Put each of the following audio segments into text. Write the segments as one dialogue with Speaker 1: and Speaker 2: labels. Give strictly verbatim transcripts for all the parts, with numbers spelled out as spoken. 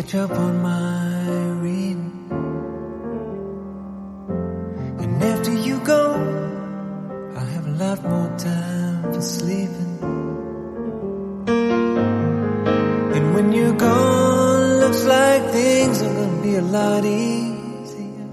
Speaker 1: catch up on my reading. And after you go, I'll have a lot more time for sleeping. And when you're gone, looks like things are gonna be a lot easier.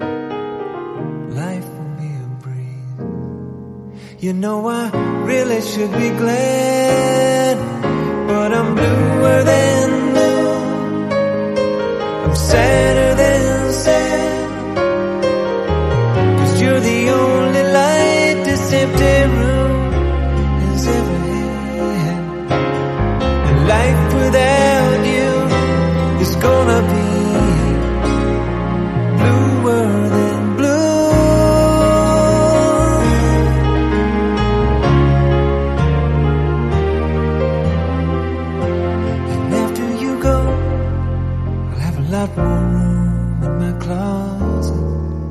Speaker 1: Life will be a breeze. You know I really should be glad, but I'm bluer than blue. I'm sadder than sad, 'cause you're the only light this empty room has ever had. And life without you is gonna be bluer than blue. And after you go, I'll have a lot more room in my closet.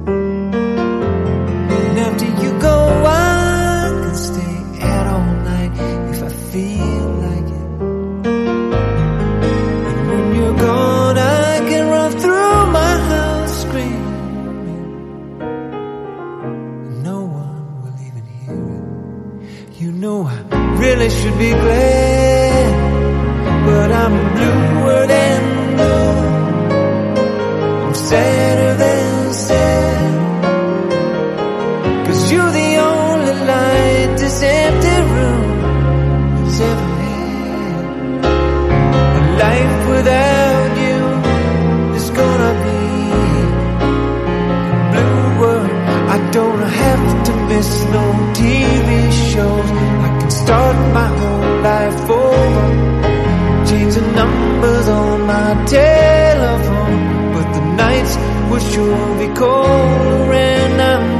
Speaker 1: And after you go, I can stay out all night if I feel like it. And when you're gone, I can run through my house screaming, and no one will even hear it. You know I really should be glad, but I'm bluer than blue. I'm sadder than sad, 'cause you're the only light this empty room has ever had. And life without you is gonna be bluer. I don't have to miss no T V shows. I can start my whole life over, change the numbers on my telephone, but the nights will sure be colder and I'm